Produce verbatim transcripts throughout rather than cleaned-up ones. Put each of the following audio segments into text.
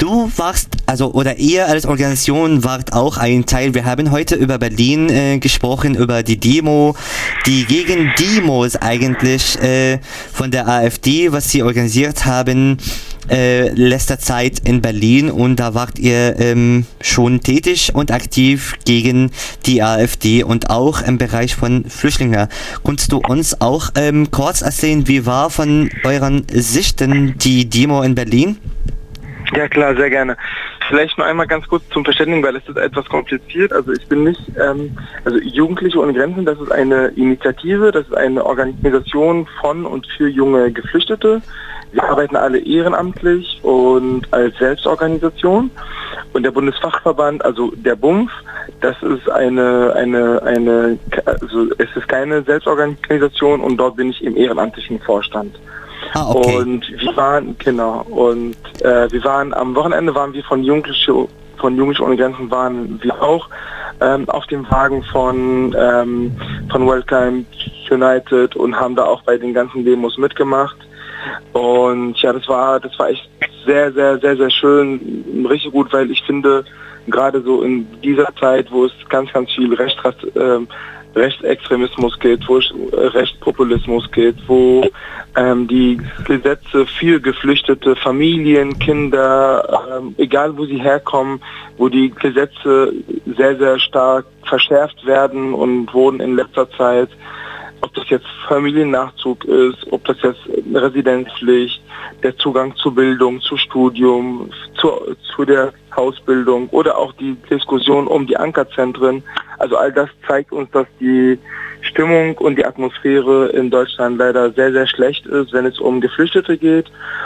du warst, also oder ihr als Organisation wart auch ein Teil. Wir haben heute über Berlin äh, gesprochen, über die Demo, die gegen Demos eigentlich äh, von der AfD, was sie organisiert haben, äh, letzter Zeit in Berlin, und da wart ihr ähm, schon tätig und aktiv gegen die AfD und auch im Bereich von Flüchtlingen. Kannst du uns auch ähm, kurz erzählen, wie war von euren Sichten die Demo in Berlin? Ja klar, sehr gerne. Vielleicht nur einmal ganz kurz zum Verständnis, weil es ist etwas kompliziert. Also ich bin nicht, ähm, also Jugendliche ohne Grenzen, das ist eine Initiative, das ist eine Organisation von und für junge Geflüchtete. Wir arbeiten alle ehrenamtlich und als Selbstorganisation. Und der Bundesfachverband, also der B U M F, das ist eine, eine, eine, also es ist keine Selbstorganisation, und dort bin ich im ehrenamtlichen Vorstand. Ah, okay. Und wir waren, genau, und äh, wir waren, am Wochenende waren wir von Jugendliche, von Jugendliche ohne Grenzen waren wir auch ähm, auf dem Wagen von, ähm, von Welcome United und haben da auch bei den ganzen Demos mitgemacht. Und ja, das war, das war echt sehr, sehr, sehr, sehr schön, richtig gut, weil ich finde, gerade so in dieser Zeit, wo es ganz, ganz viel Rechtsrat, ähm, Rechtsextremismus geht, wo es Rechtspopulismus geht, wo ähm, die Gesetze für geflüchtete Familien, Kinder, ähm, egal wo sie herkommen, wo die Gesetze sehr, sehr stark verschärft werden und wurden in letzter Zeit, ob das jetzt Familiennachzug ist, ob das jetzt Residenzpflicht, der Zugang zu Bildung, zu Studium, zu, zu der Ausbildung oder auch die Diskussion um die Ankerzentren. Also all das zeigt uns, dass die Stimmung und die Atmosphäre in Deutschland leider sehr, sehr schlecht ist, wenn es um Geflüchtete geht.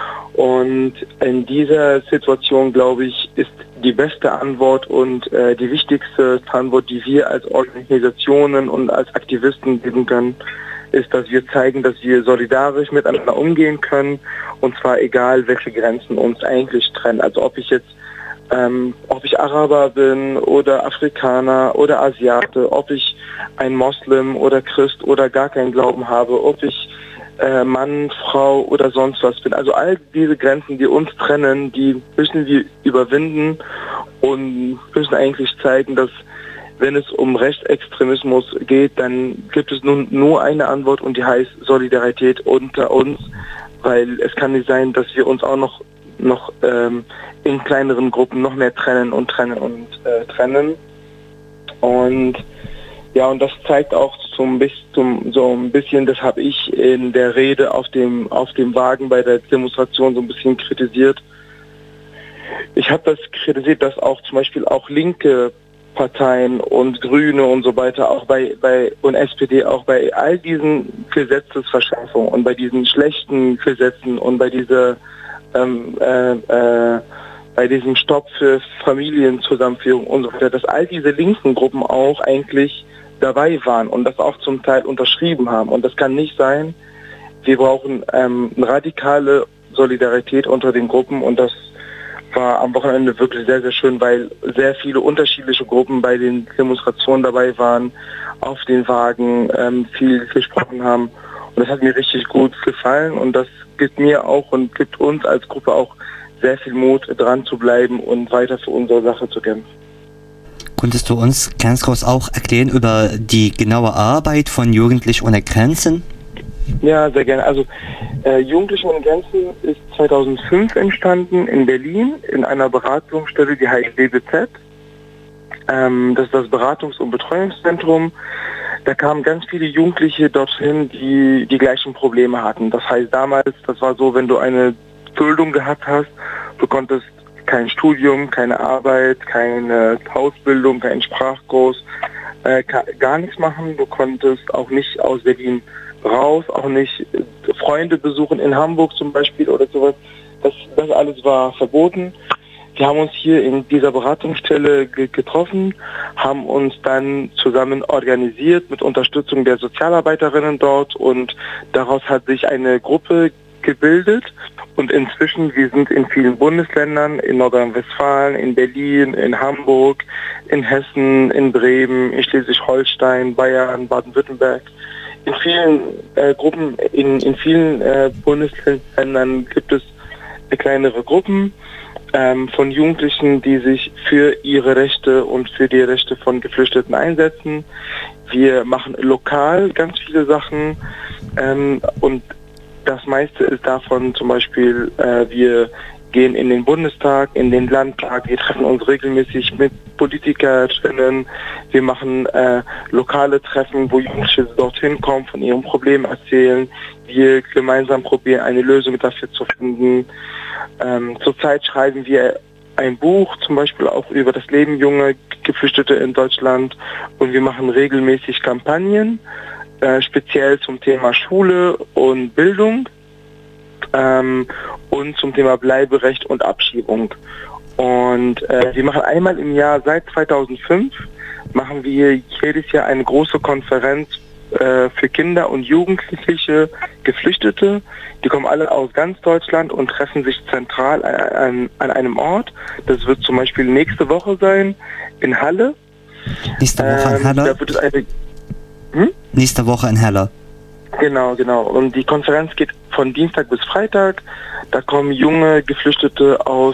Und in dieser Situation, glaube ich, ist die beste Antwort und äh, die wichtigste Antwort, die wir als Organisationen und als Aktivisten geben können, ist, dass wir zeigen, dass wir solidarisch miteinander umgehen können, und zwar egal, welche Grenzen uns eigentlich trennen. Also ob ich jetzt, ähm, ob ich Araber bin oder Afrikaner oder Asiate, ob ich ein Moslem oder Christ oder gar keinen Glauben habe, ob ich äh, Mann, Frau oder sonst was bin. Also all diese Grenzen, die uns trennen, die müssen wir überwinden und müssen eigentlich zeigen, dass wenn es um Rechtsextremismus geht, dann gibt es nun nur eine Antwort, und die heißt Solidarität unter uns, weil es kann nicht sein, dass wir uns auch noch noch ähm, in kleineren Gruppen noch mehr trennen und trennen und äh, trennen. Und ja, und das zeigt auch zum, zum, so ein bisschen, das habe ich in der Rede auf dem, auf dem Wagen bei der Demonstration so ein bisschen kritisiert. Ich habe das kritisiert, dass auch zum Beispiel auch linke Parteien und Grüne und so weiter, auch bei, bei und S P D, auch bei all diesen Gesetzesverschärfungen und bei diesen schlechten Gesetzen und bei dieser ähm, äh, äh, bei diesem Stopp für Familienzusammenführung und so weiter, dass all diese linken Gruppen auch eigentlich dabei waren und das auch zum Teil unterschrieben haben. Und das kann nicht sein. Wir brauchen ähm, eine radikale Solidarität unter den Gruppen, und das war am Wochenende wirklich sehr, sehr schön, weil sehr viele unterschiedliche Gruppen bei den Demonstrationen dabei waren, auf den Wagen ähm, viel gesprochen haben. Und das hat mir richtig gut gefallen, und das gibt mir auch und gibt uns als Gruppe auch sehr viel Mut, dran zu bleiben und weiter für unsere Sache zu kämpfen. Könntest du uns ganz kurz auch erklären über die genaue Arbeit von Jugendlich ohne Grenzen? Ja, sehr gerne. Also äh, Jugendliche ohne Grenzen ist zweitausendfünf entstanden in Berlin in einer Beratungsstelle, die heißt B B Z. Ähm, das ist das Beratungs- und Betreuungszentrum. Da kamen ganz viele Jugendliche dorthin, die die gleichen Probleme hatten. Das heißt, damals, das war so, wenn du eine Duldung gehabt hast, du konntest kein Studium, keine Arbeit, keine Ausbildung, keinen Sprachkurs, äh, gar nichts machen. Du konntest auch nicht aus Berlin raus, auch nicht Freunde besuchen in Hamburg zum Beispiel oder sowas. Das, das alles war verboten. Wir haben uns hier in dieser Beratungsstelle ge- getroffen, haben uns dann zusammen organisiert mit Unterstützung der Sozialarbeiterinnen dort, und daraus hat sich eine Gruppe gebildet, und inzwischen, wir sind in vielen Bundesländern, in Nordrhein-Westfalen, in Berlin, in Hamburg, in Hessen, in Bremen, in Schleswig-Holstein, Bayern, Baden-Württemberg. In vielen äh, Gruppen, in, in vielen äh, Bundesländern gibt es kleinere Gruppen. ähm, von Jugendlichen, die sich für ihre Rechte und für die Rechte von Geflüchteten einsetzen. Wir machen lokal ganz viele Sachen ähm, und das meiste ist davon zum Beispiel, äh, wir gehen in den Bundestag, in den Landtag, wir treffen uns regelmäßig mit Politikerinnen, wir machen äh, lokale Treffen, wo Jugendliche dorthin kommen, von ihren Problemen erzählen, wir gemeinsam probieren, eine Lösung dafür zu finden. Ähm, zurzeit schreiben wir ein Buch, zum Beispiel auch über das Leben junger Geflüchtete in Deutschland, und wir machen regelmäßig Kampagnen, äh, speziell zum Thema Schule und Bildung. Ähm, und zum Thema Bleiberecht und Abschiebung. Und äh, wir machen einmal im Jahr, seit zweitausendfünf, machen wir jedes Jahr eine große Konferenz äh, für Kinder und Jugendliche Geflüchtete. Die kommen alle aus ganz Deutschland und treffen sich zentral an, an, an einem Ort. Das wird zum Beispiel nächste Woche sein, in Halle. Nächste Woche in Halle? Ähm, da wird es eine, hm? Nächste Woche in Halle. Genau, genau. Und die Konferenz geht von Dienstag bis Freitag. Da kommen junge Geflüchtete aus,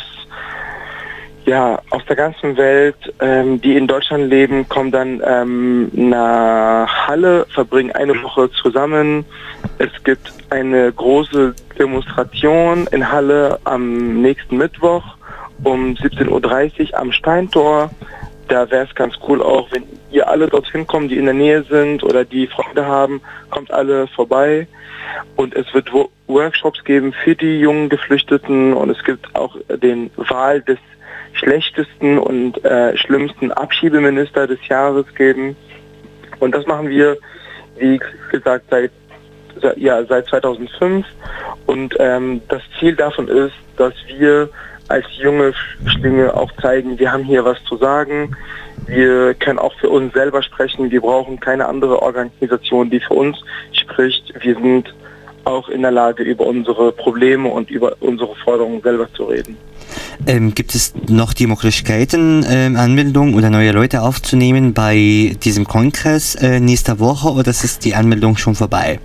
ja, aus der ganzen Welt, ähm, die in Deutschland leben, kommen dann ähm, nach Halle, verbringen eine Woche zusammen. Es gibt eine große Demonstration in Halle am nächsten Mittwoch um siebzehn Uhr dreißig am Steintor. Da wäre es ganz cool auch, wenn ihr alle dorthin kommt, die in der Nähe sind oder die Freunde haben, kommt alle vorbei. Und es wird Wo- Workshops geben für die jungen Geflüchteten, und es gibt auch den Wahl des schlechtesten und äh, schlimmsten Abschiebeminister des Jahres geben. Und das machen wir, wie gesagt, seit, ja, seit zweitausendfünf. Und ähm, das Ziel davon ist, dass wir als junge Flüchtlinge auch zeigen, wir haben hier was zu sagen, wir können auch für uns selber sprechen, wir brauchen keine andere Organisation, die für uns spricht, wir sind auch in der Lage, über unsere Probleme und über unsere Forderungen selber zu reden. Ähm, gibt es noch die Möglichkeiten, ähm, Anmeldungen oder neue Leute aufzunehmen bei diesem Kongress äh, nächste Woche, oder ist die Anmeldung schon vorbei?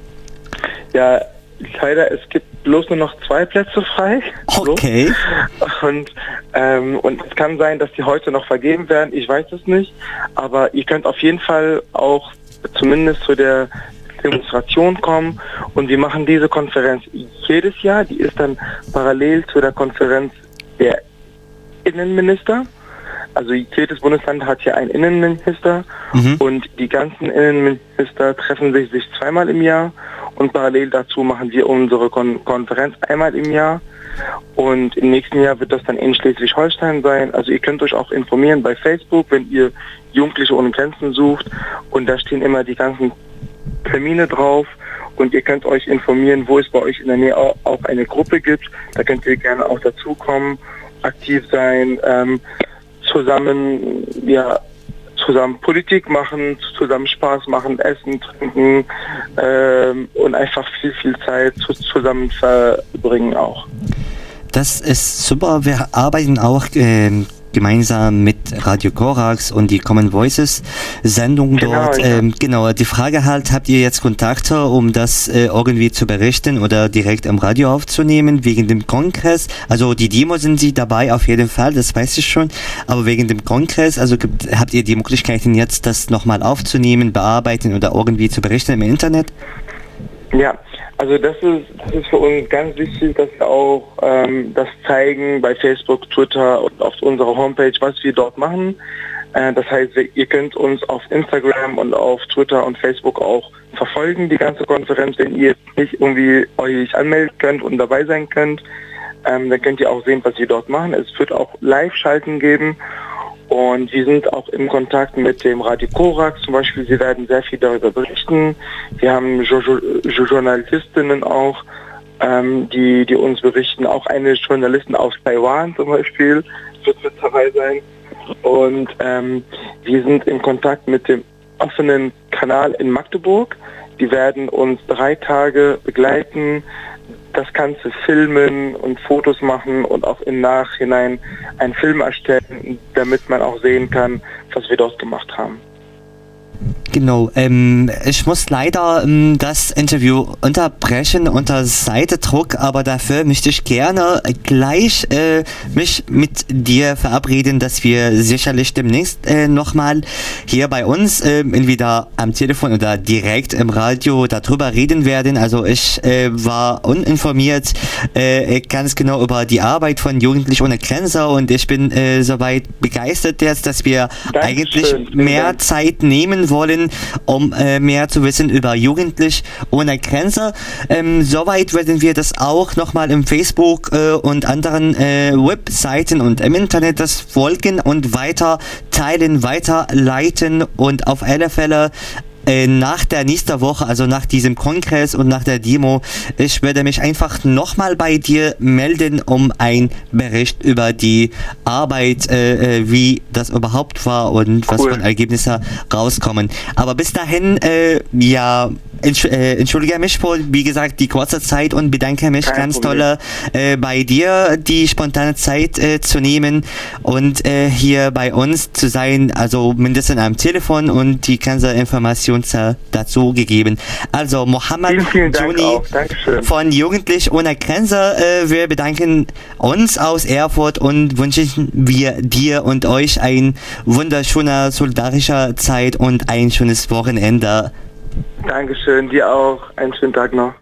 Ja, leider, es gibt bloß nur noch zwei Plätze frei. Okay. Und, ähm, und es kann sein, dass die heute noch vergeben werden, ich weiß es nicht. Aber ihr könnt auf jeden Fall auch zumindest zu der Demonstration kommen. Und wir machen diese Konferenz jedes Jahr. Die ist dann parallel zu der Konferenz der Innenminister. Also jedes Bundesland hat ja einen Innenminister, mhm. und die ganzen Innenminister treffen sich, sich zweimal im Jahr, und parallel dazu machen wir unsere Kon- Konferenz einmal im Jahr, und im nächsten Jahr wird das dann in Schleswig-Holstein sein. Also ihr könnt euch auch informieren bei Facebook, wenn ihr Jugendliche ohne Grenzen sucht, und da stehen immer die ganzen Termine drauf, und ihr könnt euch informieren, wo es bei euch in der Nähe auch eine Gruppe gibt. Da könnt ihr gerne auch dazukommen, aktiv sein, ähm, zusammen, ja, zusammen Politik machen, zusammen Spaß machen, essen, trinken ähm, und einfach viel, viel Zeit zu, zusammen verbringen auch. Das ist super. Wir arbeiten auch ähm, gemeinsam mit Radio Korax und die Common Voices Sendung Genau, dort. ja. Ähm, genau, die Frage halt, habt ihr jetzt Kontakte, um das äh, irgendwie zu berichten oder direkt am Radio aufzunehmen, wegen dem Kongress? Also die Demo sind Sie dabei auf jeden Fall, das weiß ich schon, aber wegen dem Kongress, also gibt, habt ihr die Möglichkeiten jetzt, das nochmal aufzunehmen, bearbeiten oder irgendwie zu berichten im Internet? Ja, also das ist, das ist für uns ganz wichtig, dass wir auch ähm, das zeigen bei Facebook, Twitter und auf unserer Homepage, was wir dort machen. Äh, das heißt, ihr könnt uns auf Instagram und auf Twitter und Facebook auch verfolgen, die ganze Konferenz. Wenn ihr nicht irgendwie euch anmelden könnt und dabei sein könnt, ähm, dann könnt ihr auch sehen, was wir dort machen. Es wird auch Live-Schalten geben. Und wir sind auch im Kontakt mit dem Radio Korax zum Beispiel. Sie werden sehr viel darüber berichten. Wir haben jo- jo- Journalistinnen auch, ähm, die, die uns berichten. Auch eine Journalistin aus Taiwan zum Beispiel wird mit dabei sein. Und ähm, wir sind in Kontakt mit dem offenen Kanal in Magdeburg. Die werden uns drei Tage begleiten, das Ganze filmen und Fotos machen und auch im Nachhinein einen Film erstellen, damit man auch sehen kann, was wir dort gemacht haben. Genau, ähm, ich muss leider ähm, das Interview unterbrechen unter Zeitdruck, aber dafür möchte ich gerne gleich äh, mich mit dir verabreden, dass wir sicherlich demnächst äh, nochmal hier bei uns äh, entweder am Telefon oder direkt im Radio darüber reden werden. Also ich äh, war uninformiert äh, ganz genau über die Arbeit von Jugendlich ohne Grenze und ich bin äh, soweit begeistert jetzt, dass wir Dankeschön. eigentlich mehr Zeit nehmen wollen, um äh, mehr zu wissen über Jugendlich ohne Grenze. Ähm, soweit werden wir das auch nochmal im Facebook äh, und anderen äh, Webseiten und im Internet das folgen und weiter teilen, weiterleiten und auf alle Fälle äh, nach der nächsten Woche, also nach diesem Kongress und nach der Demo, ich werde mich einfach nochmal bei dir melden, um einen Bericht über die Arbeit, äh, wie das überhaupt war und was Cool. von Ergebnissen rauskommen. Aber bis dahin, äh, ja, entsch äh, entschuldige mich für, wie gesagt, die kurze Zeit und bedanke mich Kein ganz Problem. toll äh, bei dir, die spontane Zeit äh, zu nehmen und äh, hier bei uns zu sein, also mindestens am Telefon und die ganze Information dazu gegeben. Also Mohammed Vielen, vielen Dank Juni auch. Dankeschön. von Jugendlich ohne Grenze. Äh, wir bedanken uns aus Erfurt und wünschen wir dir und euch ein wunderschöner solidarischer Zeit und ein schönes Wochenende. Dankeschön, dir auch. Einen schönen Tag noch.